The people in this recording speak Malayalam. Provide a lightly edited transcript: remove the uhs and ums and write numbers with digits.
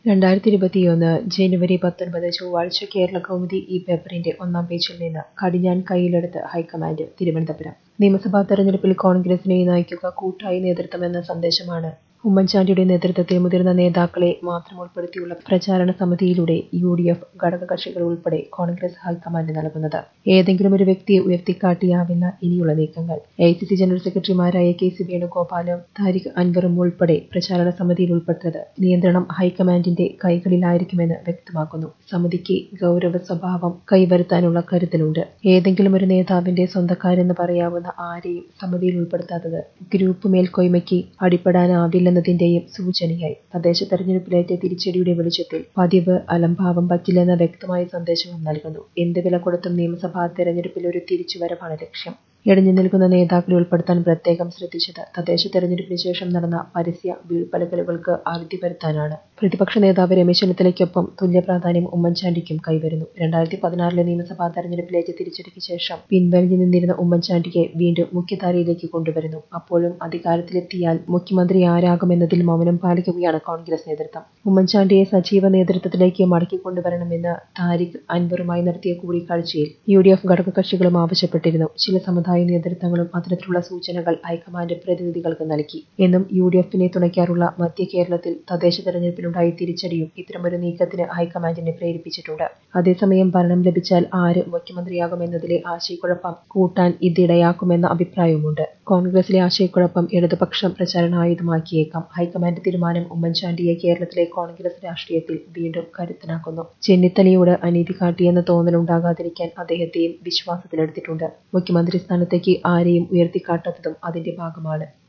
2021 ജനുവരി 19 ചൊവ്വാഴ്ച കേരളകൗമുദി ഈ പേപ്പറിന്റെ ഒന്നാം പേജിൽ നിന്ന് കടിഞ്ഞാൺ കൈയിലെടുത്ത് ഹൈക്കമാൻഡ് തിരുവനന്തപുരം. നിയമസഭാ തെരഞ്ഞെടുപ്പിൽ കോൺഗ്രസിനെ നയിക്കുക കൂട്ടായ നേതൃത്വമെന്ന സന്ദേശമാണ് ഉമ്മൻചാണ്ടിയുടെ നേതൃത്വത്തിൽ മുതിർന്ന നേതാക്കളെ മാത്രം ഉൾപ്പെടുത്തിയുള്ള പ്രചാരണ സമിതിയിലൂടെ UDF ഘടകകക്ഷികൾ ഉൾപ്പെടെ കോൺഗ്രസ് ഹൈക്കമാൻഡ് നൽകുന്നത്. ഏതെങ്കിലും ഒരു വ്യക്തിയെ ഉയർത്തിക്കാട്ടിയാവില്ല ഇനിയുള്ള നീക്കങ്ങൾ. AICC ജനറൽ സെക്രട്ടറിമാരായ KC വേണുഗോപാലും താരിഖ് അൻവറും ഉൾപ്പെടെ പ്രചാരണ സമിതിയിൽ ഉൾപ്പെട്ടത് നിയന്ത്രണം ഹൈക്കമാൻഡിന്റെ കൈകളിലായിരിക്കുമെന്ന് വ്യക്തമാക്കുന്നു. സമിതിക്ക് ഗൗരവ സ്വഭാവം കൈവരുത്താനുള്ള കരുതലുണ്ട്. ഏതെങ്കിലും ഒരു നേതാവിന്റെ സ്വന്തക്കാരെന്ന് പറയാവുന്ന ആരെയും സമിതിയിൽ ഉൾപ്പെടുത്താത്തത് ഗ്രൂപ്പ് മേൽക്കോയ്മയ്ക്ക് അടിപ്പെടാനാവില്ലെന്നതിന്റെയും സൂചനയായി. തദ്ദേശ തെരഞ്ഞെടുപ്പിലേറ്റ തിരിച്ചടിയുടെ വെളിച്ചത്തിൽ പതിവ് അലംഭാവം പറ്റില്ലെന്ന വ്യക്തമായ സന്ദേശവും നൽകുന്നു. എന്ത് വില കൊടുത്തും നിയമസഭാ തെരഞ്ഞെടുപ്പിൽ ഒരു തിരിച്ചുവരവാണ് ലക്ഷ്യം. ഇടഞ്ഞു നിൽക്കുന്ന നേതാക്കളെ ഉൾപ്പെടുത്താൻ പ്രത്യേകം ശ്രദ്ധിച്ചത് തദ്ദേശ തെരഞ്ഞെടുപ്പിന് ശേഷം നടന്ന പരസ്യ വീഴ്പ്പലകലുകൾക്ക് അറുതി വരുത്താനാണ്. പ്രതിപക്ഷ നേതാവ് രമേശ് ചെന്നിത്തലയ്ക്കൊപ്പം തുല്യപ്രാധാന്യം ഉമ്മൻചാണ്ടിക്കും കൈവരുന്നു. 2016 നിയമസഭാ തെരഞ്ഞെടുപ്പിലേറ്റ തിരിച്ചടിക്ക് ശേഷം പിൻവലിഞ്ഞു നിന്നിരുന്ന ഉമ്മൻചാണ്ടിയെ വീണ്ടും മുഖ്യധാരയിലേക്ക് കൊണ്ടുവരുന്നു. അപ്പോഴും അധികാരത്തിലെത്തിയാൽ മുഖ്യമന്ത്രി ആരാകുമെന്നതിൽ മൗനം പാലിക്കുകയാണ് കോൺഗ്രസ് നേതൃത്വം. ഉമ്മൻചാണ്ടിയെ സജീവ നേതൃത്വത്തിലേക്ക് മടക്കിക്കൊണ്ടുവരണമെന്ന് താരിഖ് അൻവറുമായി നടത്തിയ കൂടിക്കാഴ്ചയിൽ UDF ഘടകകക്ഷികളും ആവശ്യപ്പെട്ടിരുന്നു. ചില സമുദായ നേതൃത്വങ്ങളും അത്തരത്തിലുള്ള സൂചനകൾ ഹൈക്കമാൻഡ് പ്രതിനിധികൾക്ക് നൽകി. എന്നും UDFനെ തുണയ്ക്കാറുള്ള മധ്യ കേരളത്തിൽ തദ്ദേശ തെരഞ്ഞെടുപ്പിലുണ്ടായ തിരിച്ചടിയും ഇത്തരമൊരു നീക്കത്തിന് ഹൈക്കമാൻഡിനെ പ്രേരിപ്പിച്ചിട്ടുണ്ട്. അതേസമയം ഭരണം ലഭിച്ചാൽ ആര് മുഖ്യമന്ത്രിയാകുമെന്നതിലെ ആശയക്കുഴപ്പം കൂട്ടാൻ ഇതിടയാക്കുമെന്ന അഭിപ്രായവുമുണ്ട്. കോൺഗ്രസിലെ ആശയക്കുഴപ്പം ഇടതുപക്ഷം പ്രചാരണായുധമാക്കിയേക്കാം. ഹൈക്കമാൻഡ് തീരുമാനം ഉമ്മൻചാണ്ടിയെ കേരളത്തിലെ കോൺഗ്രസ് രാഷ്ട്രീയത്തിൽ വീണ്ടും കരുത്തനാക്കുന്നു. ചെന്നിത്തലയോട് അനീതി കാട്ടിയെന്ന തോന്നലുണ്ടാകാതിരിക്കാൻ അദ്ദേഹത്തെയും വിശ്വാസത്തിലെടുത്തിട്ടുണ്ട്. മുഖ്യമന്ത്രി സ്ഥാനത്തേക്ക് ആരെയും ഉയർത്തിക്കാട്ടാത്തതും അതിന്റെ ഭാഗമാണ്.